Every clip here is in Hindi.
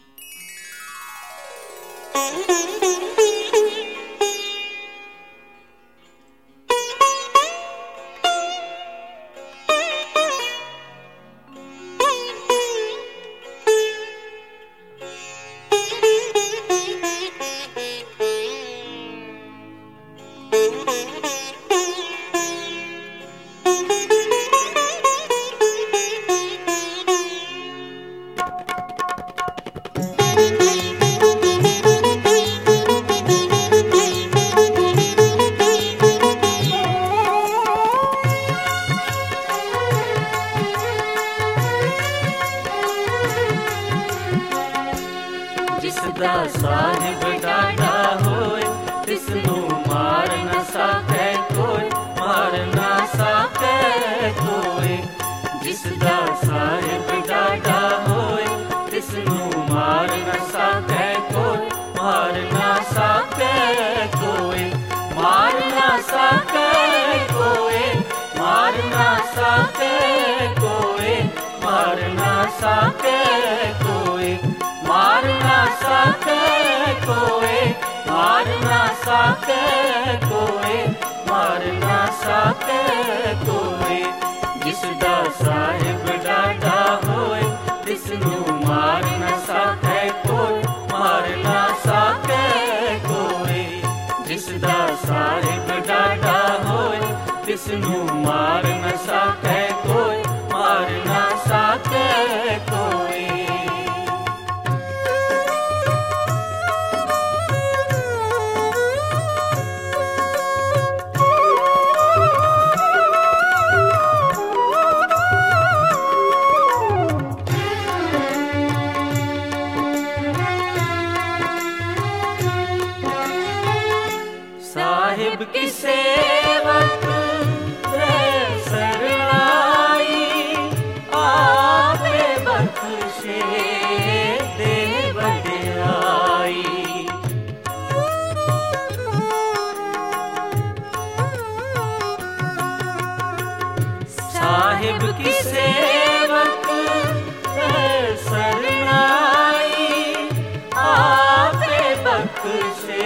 जिसदा साहिब डाढ़ा होए तिसनू मार न सके कोई, मार न सके कोई। जिसदा साहिब डाढ़ा होए तिसनू मार न सके कोई, मार न सके कोई। मार न सके कोई, मार न सके कोई, मार न सके कोई। मार न सके कोई, मार न सके कोई, मार न सके कोई। जिसदा साहिब डाढ़ा होए तिसनू मार न सके कोई, मार न सके कोई। जिसदा साहिब डाढ़ा होए तिसनू मार न सके कोई, मार न सके कोई। साहिब की सेवक सरनाई, आपे बख्शे दे बड़ाई। साहिब की सेवक सरनाई, आपे बख्शे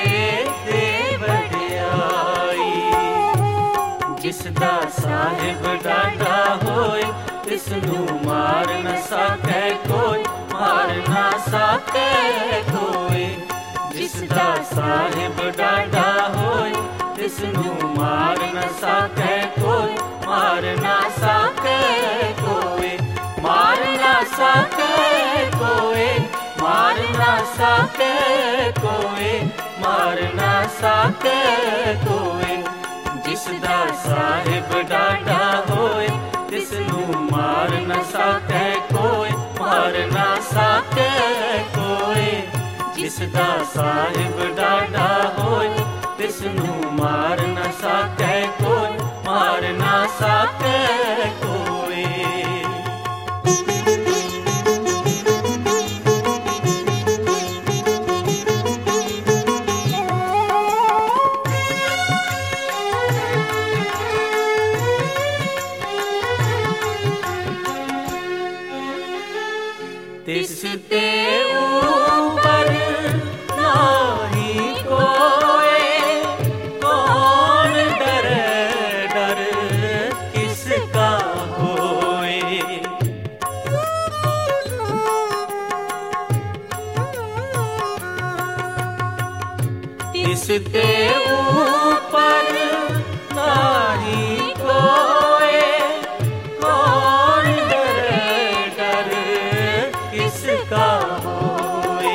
जिसदा साहिब डाढ़ा होए तिसनू मार न सके कोई, मार न सके कोई। जिसदा साहिब डाढ़ा होए तिसनू मार न सके कोई, मार न सके कोई। मार न सके कोई, मार न सके कोई, मार न सके कोई। जिसदा साहिब डाढ़ा होए तिसनू मार न सके कोई, मार न सके कोई। जिसदा साहिब डाढ़ा होए तिसनू मार न सके कोई, मार न सके कोई। तिसते ऊपर नाही कोई, कौन डरे डर किसका होए। तिसते ऊपर नाही कोई, कौन डरे डर किसका होए।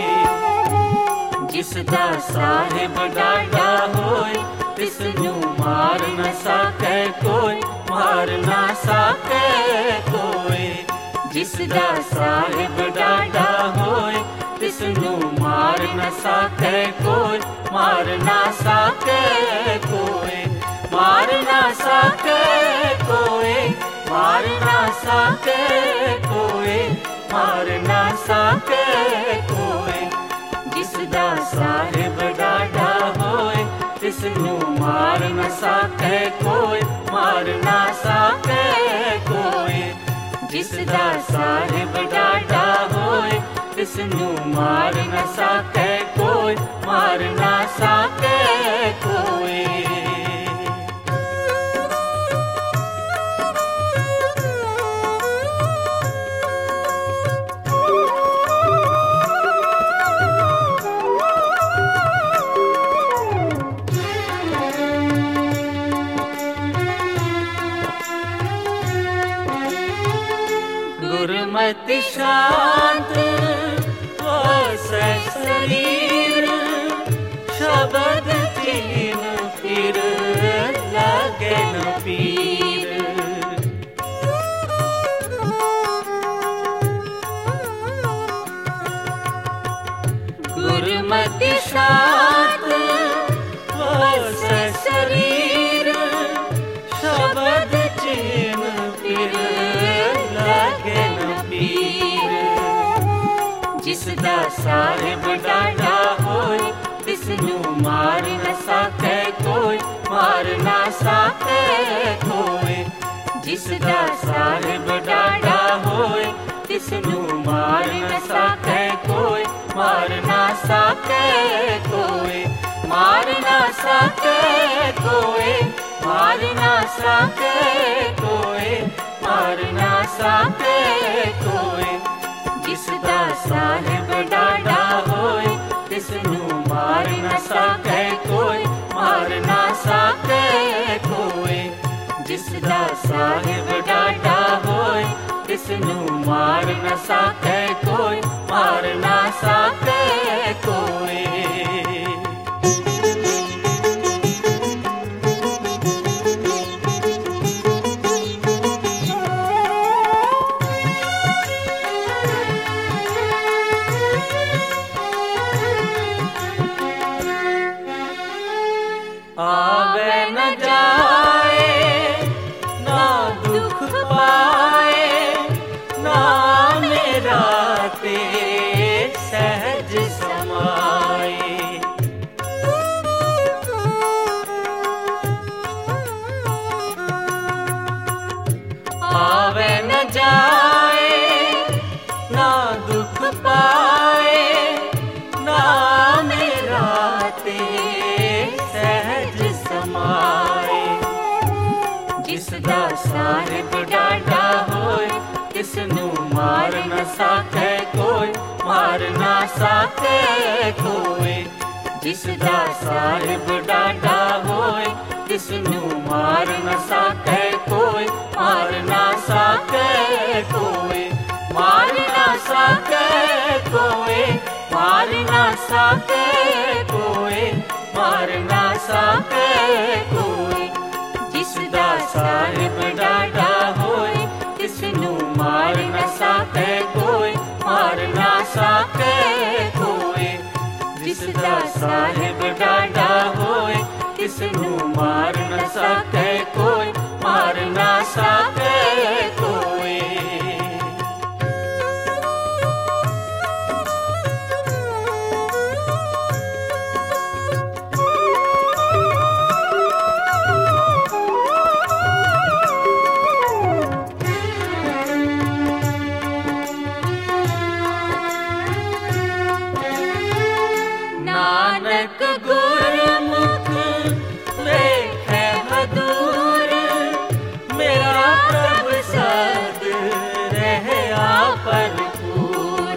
जिसदा साहिब डाढ़ा होए तिसनू मार न सके कोई, मार न सके कोई। जिसदा साहिब डाढ़ा होए तिसनू मार न सके कोई, मार न सके कोई। मार न सके कोई, मार न सके कोई, मार न सके कोई। जिसदा साहिब डाढ़ा होए तिसनू मार न सके कोई, मार न सके कोई। जिसदा साहिब डाढ़ा होए तिसनू मार न सके कोई, मार न सके कोई। गुरमति शांत होसै शरीर, शब्द चीन फिर लगे न पीर। गुरमति शांत होसै शरीर, शब्द चीन फिर लगे न पीर। जिसदा साहिब डाढ़ा होए, तिसनू मार न सके कोई, मार न सके कोई। जिसदा साहिब डाढ़ा होए, तिसनू मार न सके कोई, मार न सके कोई। मार न सके कोई, मार न सके कोई, मार न सके कोई। जिसदा साहिब डाढ़ा होए, तिसनू मार न सके कोई, मार न सके कोई। जिसदा साहिब डाढ़ा होए, तिसनू मार न सके कोई, मार न सके कोई। आवे न जाए ना दुख पाए, नाम राते सहज समाए। आवे न जाए ना दुख पाए, नाम राते सहज समाए। जिसदा साहिब डाढ़ा होए, तिसनू मार न सके कोई, मार न सके कोई। जिसदा साहिब डाढ़ा होए, तिसनू मार न सके कोई, मार न सके कोई। मार न सके कोई, मार न सके कोई, मार न सके कोई। जिसदा साहिब डाढ़ा होए, तिसनू मार न सके कोई, मार न सके कोई। जिसदा साहिब डाढ़ा होए, तिसनू मार न सके कोई, मार न सके कोई। नानक गुरमुख लेखे हदूर, मेरा प्रभु सद रहे भरपूर।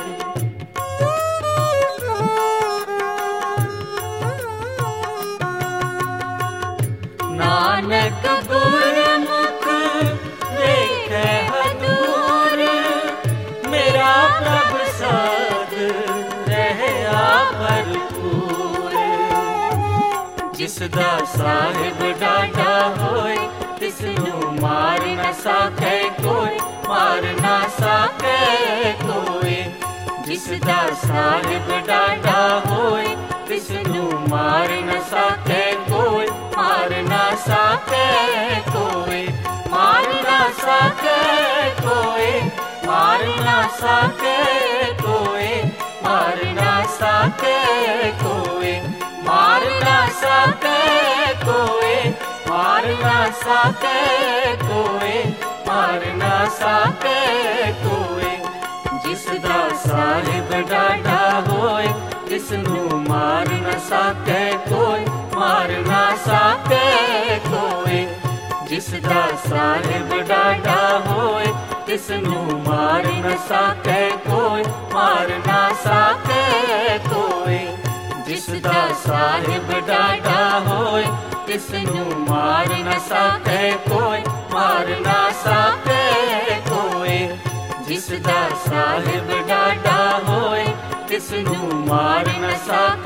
नानक गुरमुख लेखे हदूर, मेरा प्रभु सद रहे भरपूर। जिसदा साहिब डाढ़ा होए, तिसनू मार न सके कोई, मार न सके कोई। जिसदा साहिब डाढ़ा होए, तिसनू मार न सके कोई, मार न सके कोई। मार न सके कोई, मार न सके कोई, मार न सके कोई। मार न सके कोई, मार न सके कोई, मार न सके कोई। जिसदा ਸਾਹਿਬ ਡਾਢਾ ਹੋਏ, ਤਿਸ ਨੂੰ ਮਾਰ ਨ ਸਾਕੇ ਕੋਈ, ਮਾਰ ਨਾ ਸਾਕੇ ਕੋਈ। ਜਿਸ ਦਾ ਸਾਹਿਬ ਡਾਢਾ ਹੋਏ, ਤਿਸ ਨੂੰ ਮਾਰ ਨ ਸਾਕੇ ਕੋਈ, ਮਾਰ ਨਾ ਸਾਕੇ ਕੋਈ। ਜਿਸ ਦਾ ਸਾਹਿਬ ਡਾਢਾ ਹੋਏ, ਤਿਸ ਨੂੰ ਮਾਰ ਨ ਸਾਕੇ ਕੋਈ, ਮਾਰ ਨਾ ਸਾਕੇ ਕੋਈ। ਜਿਸ ਦਾ ਸਾਹਿਬ ਡਾਢਾ ਹੋਏ, ਤਿਸ ਨੂੰ ਮਾਰ ਨ ਸਾਕੇ